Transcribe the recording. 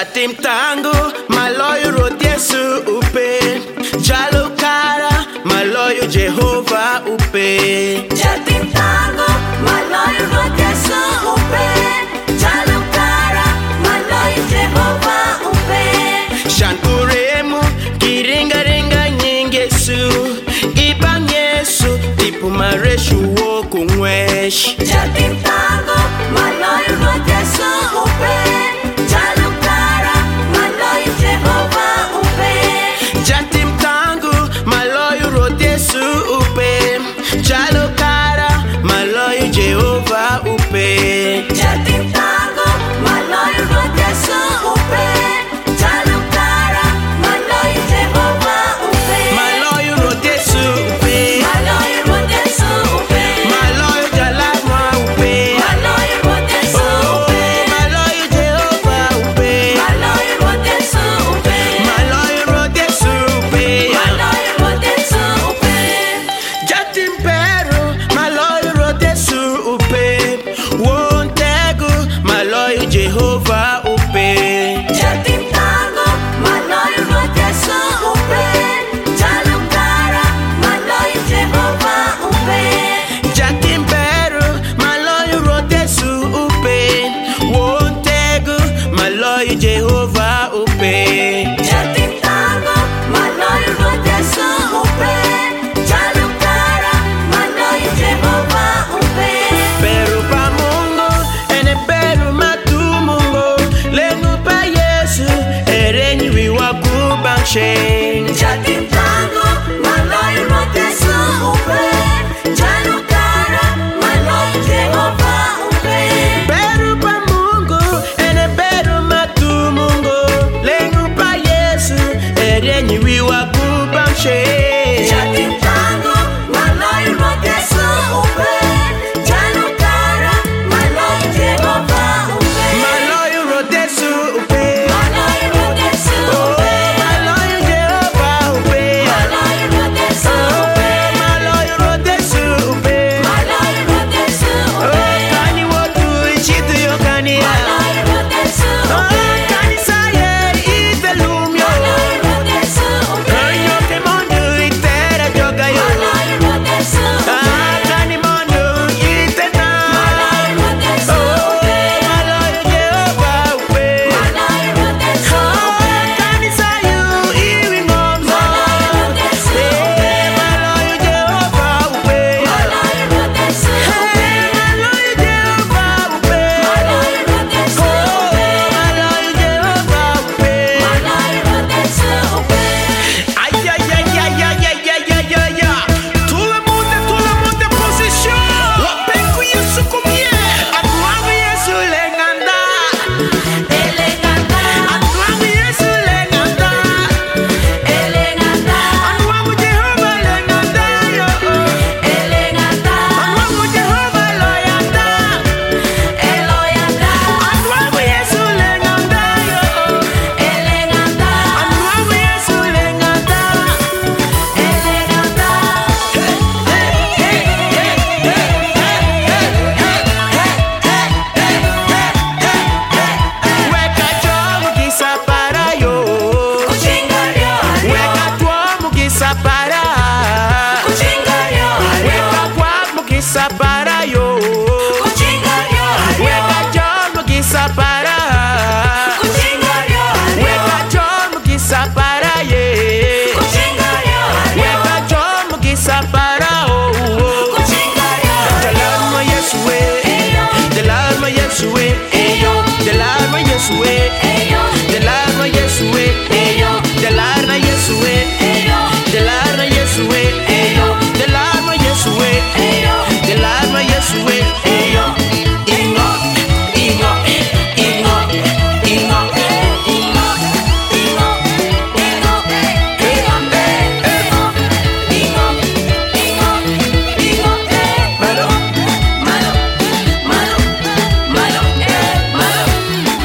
Jatim tangu maloyo roti Yesu upe, jalo kara maloyo Jehova upe. Jatim tangu maloyo roti Yesu upe, jalo kara maloyo Jehova upe. Shankuremu kiringa ringa nyingesu, ibang Yesu tipu mareshu woku ngwesh. Jatim tangu maloyo roti Yesu upe, jalo kara maloyo Jehova upe. Jatim tangu maloyo roti Yesu upe, jalo kara maloyo Jehova upe. Jatim tangu maloyo roti Yesu upe, jalo kara maloyo Jehova upe. Maloyo roti Yesu upe, Maloyo roti Yesu upe, maloyo jalama upe, maloyo roti Yesu upe, maloyo Jehova upe, maloyo roti Yesu upe, maloyo roti Yesu upe. maloyo roti Yesu upe. Jatim pero maloyo roti Yesu upe, wontegu maloyo Jehova upe. Jatim tangu maloyo roti Yesu upe, jalo kara maloyo Jehova upe. Jatim pero maloyo roti Yesu upe, wontegu maloyo Jehova upe. Jatim tangu maloyo roti Yesu upe, jalo kara maloyo Jehova upe. Pero pa Mungu, ene pero matu Mungu, lengu pa Yesu, erenyi wiwa kubangshe. Jatim tangu maloyo roti Yesu upe, jalo kara maloyo Jehova upe. Pero pa Mungu, ene pero matu Mungu, lengu pa Yesu, erenyi wiwa kubangshe. Jatim tangu maloyo roti Yesu upe, jalo kara maloyo Jehova upe. Maloyo roti Yesu upe, Maloyo roti Yesu upe, maloyo Jehova upe. maloyo roti Yesu upe, Maloyo roti Yesu upe. maloyo roti Yesu upe, Kani wotu ichitu yo kani ya. maloyo roti Yesu upe, Kani saye itelumyo. maloyo roti Yesu upe, Kanyo ke mondu itera joga yo. maloyo roti Yesu upe, Kani mondu itena. maloyo roti Yesu upe, Maloyo Jehova upe. maloyo roti Yesu upe, Kani sayu iwi ngomzo. maloyo roti Yesu upe, Maloyo Jehova upe. maloyo roti Yesu upe, Maloyo Jehova upe. maloyo roti Yesu upe, Maloyo Jehova upe. maloyo roti Yesu upe. Aïe aïe aïe aïe aïe aïe aïe aïe aïe. Tout le monde est position. Wapengu Yesu kumye. Atwangu Yesu lenganda. Elenganda, Atwangu Yesu lenganda. elenganda, Atwangu Jehova lenganda yo. elenganda, Atwangu Jehova loyanda. eloyanda, Atwangu Yesu lenganda yo. elenganda, Atwangu Yesu lenganda. elenganda. Weka jomu kisapara yo. Kuchingario ario, Weka tuomu kisapara. kuchingario ario, Weka kwa mukisapa